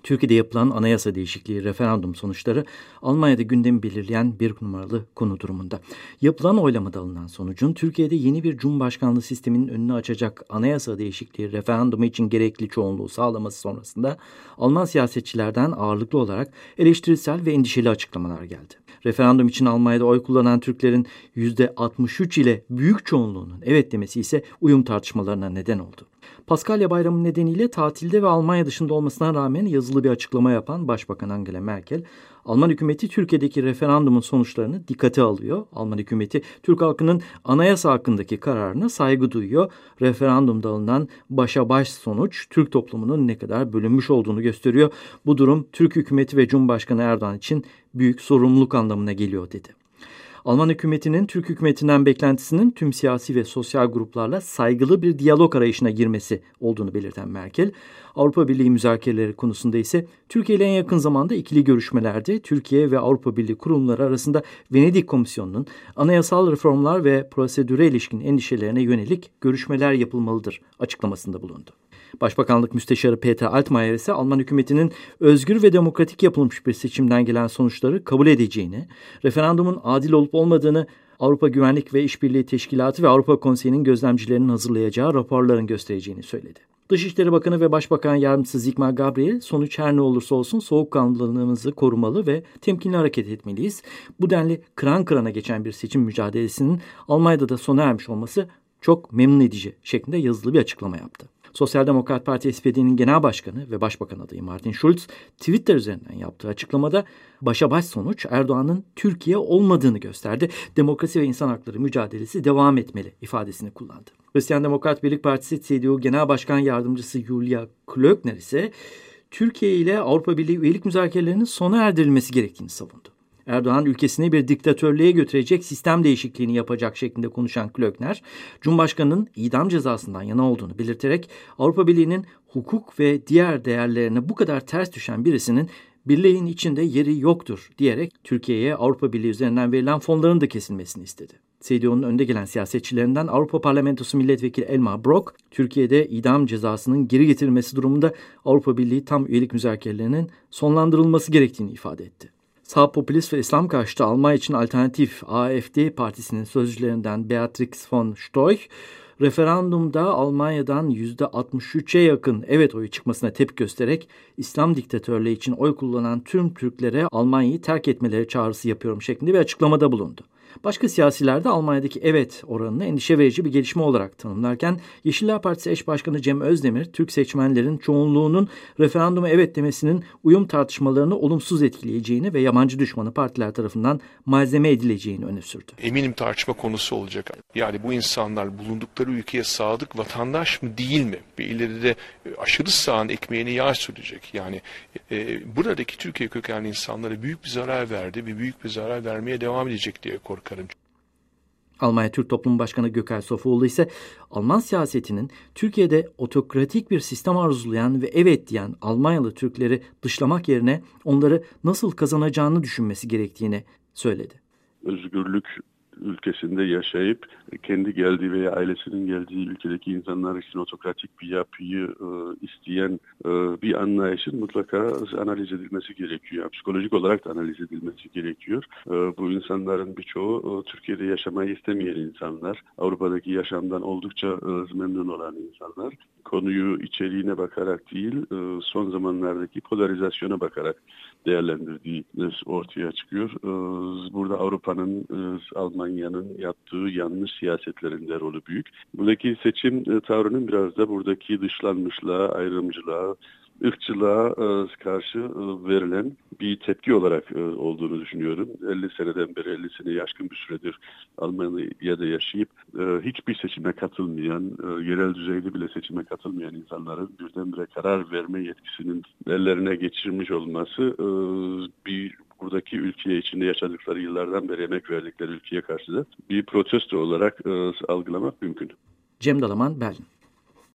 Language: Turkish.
Türkiye'de yapılan anayasa değişikliği referandum sonuçları Almanya'da gündemi belirleyen bir numaralı konu durumunda. Yapılan oylamada alınan sonucun Türkiye'de yeni bir cumhurbaşkanlığı sisteminin önünü açacak anayasa değişikliği referandumu için gerekli çoğunluğu sağlaması sonrasında Alman siyasetçilerden ağırlıklı olarak eleştirisel ve endişeli açıklamalar geldi. Referandum için Almanya'da oy kullanan Türklerin %63 ile büyük çoğunluğunun evet demesi ise uyum tartışmalarına neden oldu. Paskalya Bayramı nedeniyle tatilde ve Almanya dışında olmasına rağmen yazılı bir açıklama yapan Başbakan Angela Merkel, Alman hükümeti Türkiye'deki referandumun sonuçlarını dikkate alıyor. Alman hükümeti Türk halkının anayasa hakkındaki kararına saygı duyuyor. Referandumda alınan başa baş sonuç Türk toplumunun ne kadar bölünmüş olduğunu gösteriyor. Bu durum Türk hükümeti ve Cumhurbaşkanı Erdoğan için büyük sorumluluk anlamına geliyor dedi. Alman hükümetinin Türk hükümetinden beklentisinin tüm siyasi ve sosyal gruplarla saygılı bir diyalog arayışına girmesi olduğunu belirten Merkel, Avrupa Birliği müzakereleri konusunda ise Türkiye ile en yakın zamanda ikili görüşmelerde Türkiye ve Avrupa Birliği kurumları arasında Venedik Komisyonu'nun anayasal reformlar ve prosedüre ilişkin endişelerine yönelik görüşmeler yapılmalıdır açıklamasında bulundu. Başbakanlık Müsteşarı Peter Altmaier ise Alman hükümetinin özgür ve demokratik yapılmış bir seçimden gelen sonuçları kabul edeceğini, referandumun adil olup olmadığını Avrupa Güvenlik ve İşbirliği Teşkilatı ve Avrupa Konseyi'nin gözlemcilerinin hazırlayacağı raporların göstereceğini söyledi. Dışişleri Bakanı ve Başbakan Yardımcısı Sigmar Gabriel, sonuç her ne olursa olsun soğukkanlılığımızı korumalı ve temkinli hareket etmeliyiz. Bu denli kıran kırana geçen bir seçim mücadelesinin Almanya'da da sona ermiş olması çok memnun edici şeklinde yazılı bir açıklama yaptı. Sosyal Demokrat Parti SPD'nin genel başkanı ve başbakan adayı Martin Schulz, Twitter üzerinden yaptığı açıklamada başa baş sonuç Erdoğan'ın Türkiye olmadığını gösterdi. Demokrasi ve insan hakları mücadelesi devam etmeli ifadesini kullandı. Hristiyan Demokrat Birlik Partisi CDU Genel Başkan Yardımcısı Julia Klöckner ise Türkiye ile Avrupa Birliği üyelik müzakerelerinin sona erdirilmesi gerektiğini savundu. Erdoğan ülkesini bir diktatörlüğe götürecek sistem değişikliğini yapacak şeklinde konuşan Klöckner, Cumhurbaşkanı'nın idam cezasından yana olduğunu belirterek Avrupa Birliği'nin hukuk ve diğer değerlerine bu kadar ters düşen birisinin birliğin içinde yeri yoktur diyerek Türkiye'ye Avrupa Birliği üzerinden verilen fonların da kesilmesini istedi. CDU'nun önde gelen siyasetçilerinden Avrupa Parlamentosu Milletvekili Elmar Brok, Türkiye'de idam cezasının geri getirilmesi durumunda Avrupa Birliği tam üyelik müzakerelerinin sonlandırılması gerektiğini ifade etti. Sağ popülist ve İslam karşıtı Almanya için Alternatif AfD partisinin sözcülerinden Beatrix von Storch, referandumda Almanya'dan %63'e yakın evet oyu çıkmasına tepki göstererek İslam diktatörlüğü için oy kullanan tüm Türklere Almanya'yı terk etmeleri çağrısı yapıyorum şeklinde bir açıklamada bulundu. Başka siyasiler de Almanya'daki evet oranını endişe verici bir gelişme olarak tanımlarken Yeşiller Partisi eş başkanı Cem Özdemir, Türk seçmenlerin çoğunluğunun referanduma evet demesinin uyum tartışmalarını olumsuz etkileyeceğini ve yabancı düşmanı partiler tarafından malzeme edileceğini öne sürdü. Eminim tartışma konusu olacak. Yani bu insanlar bulundukları ülkeye sadık vatandaş mı değil mi? Ve ileride aşırı sağın ekmeğine yağ sürecek. Yani buradaki Türkiye kökenli insanlara büyük bir zarar verdi ve büyük bir zarar vermeye devam edecek diye korkarım. Almanya Türk Toplumu Başkanı Gökay Sofuoğlu ise Alman siyasetinin Türkiye'de otokratik bir sistem arzulayan ve evet diyen Almanyalı Türkleri dışlamak yerine onları nasıl kazanacağını düşünmesi gerektiğini söyledi. Özgürlük ülkesinde yaşayıp kendi geldiği veya ailesinin geldiği ülkedeki insanlar için otokratik bir yapıyı isteyen bir anlayışın mutlaka analiz edilmesi gerekiyor. Yani psikolojik olarak da analiz edilmesi gerekiyor. Bu insanların birçoğu Türkiye'de yaşamayı istemeyen insanlar, Avrupa'daki yaşamdan oldukça memnun olan insanlar. Konuyu içeriğine bakarak değil, son zamanlardaki polarizasyona bakarak değerlendirdiği ortaya çıkıyor. Burada Avrupa'nın, Almanya'nın yaptığı yanlış siyasetlerin de rolü büyük. Buradaki seçim tavrının biraz da buradaki dışlanmışlığa, ayrımcılığa, ırkçılığa karşı verilen bir tepki olarak olduğunu düşünüyorum. 50 seneden beri, 50 seneye aşkın bir süredir Almanya'da yaşayıp hiçbir seçime katılmayan, yerel düzeyde bile seçime katılmayan insanların birdenbire karar verme yetkisinin ellerine geçirmiş olması buradaki ülkeye içinde yaşadıkları yıllardan beri emek verdikleri ülkeye karşı da bir protesto olarak algılamak mümkün. Cem Dalaman, Berlin.